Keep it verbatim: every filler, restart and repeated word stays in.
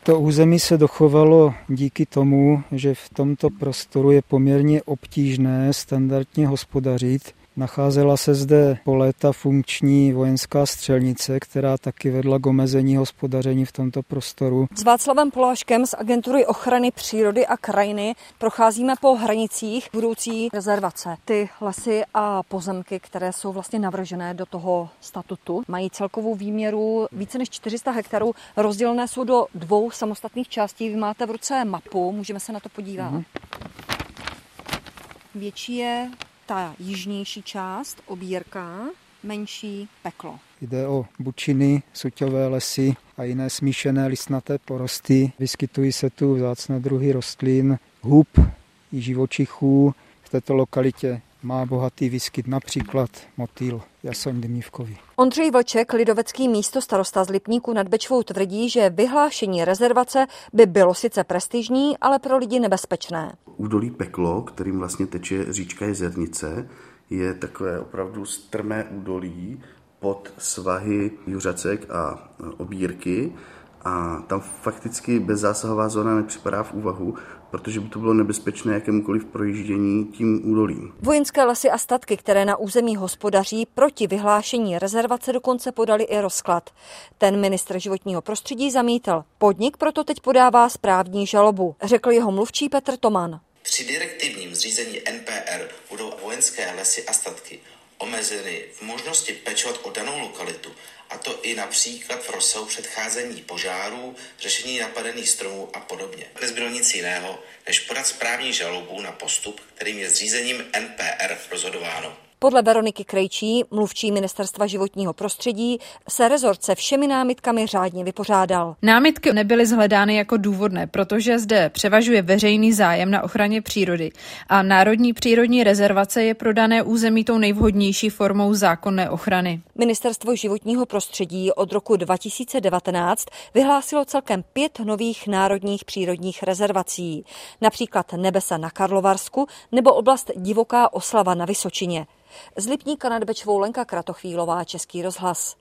To území se dochovalo díky tomu, že v tomto prostoru je poměrně obtížné standardně hospodařit. Nacházela se zde po léta funkční vojenská střelnice, která taky vedla k omezení hospodaření v tomto prostoru. S Václavem Poláškem z Agentury ochrany přírody a krajiny procházíme po hranicích budoucí rezervace. Ty lesy a pozemky, které jsou vlastně navržené do toho statutu, mají celkovou výměru více než čtyři sta hektarů. Rozdělené jsou do dvou samostatných částí. Vy máte v ruce mapu, můžeme se na to podívat. Mm. Větší je ta jižnější část, Obírka, menší Peklo. Jde o bučiny, suťové lesy a jiné smíšené listnaté porosty. Vyskytují se tu vzácné druhy rostlin, hub i živočichů. V této lokalitě má bohatý výskyt například motýl jasoň dymnívkový. Ondřej Vlček, lidovecký místostarosta z Lipníku nad Bečvou, tvrdí, že vyhlášení rezervace by bylo sice prestižní, ale pro lidi nebezpečné. Údolí Peklo, kterým vlastně teče říčka Jezernice, je takové opravdu strmé údolí pod svahy Juřacek a Obírky a tam fakticky bezzásahová zóna nepřipadá v úvahu, protože by to bylo nebezpečné jakémukoliv projíždění tím údolím. Vojenské lesy a statky, které na území hospodaří, proti vyhlášení rezervace dokonce podali i rozklad. Ten ministr životního prostředí zamítl. Podnik proto teď podává správní žalobu, řekl jeho mluvčí Petr Toman. Při direktivním zřízení N P R budou vojenské lesy a statky omezeny v možnosti pečovat o danou lokalitu, a to i například v rozsahu předcházení požárů, řešení napadených stromů a podobně. Nezbylo nic jiného, než podat správní žalobu na postup, kterým je zřízením N P R rozhodováno. Podle Veroniky Krejčí, mluvčí Ministerstva životního prostředí, se rezort se všemi námitkami řádně vypořádal. Námitky nebyly shledány jako důvodné, protože zde převažuje veřejný zájem na ochraně přírody a národní přírodní rezervace je pro dané území tou nejvhodnější formou zákonné ochrany. Ministerstvo životního prostředí od roku dva tisíce devatenáct vyhlásilo celkem pět nových národních přírodních rezervací, například Nebesa na Karlovarsku nebo oblast Divoká Oslava na Vysočině. Z Lipníka nad Bečvou Lenka Kratochvílová, Český rozhlas.